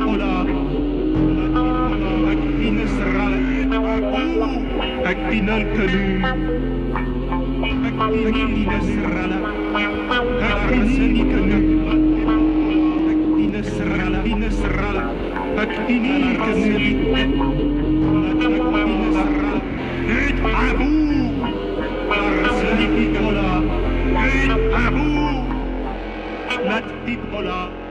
ola, actin sral, actin alcanu, actin sral, actin sral, actin sral, actin sral, et à vous, arsenic ola, et à vous, l'actin ola.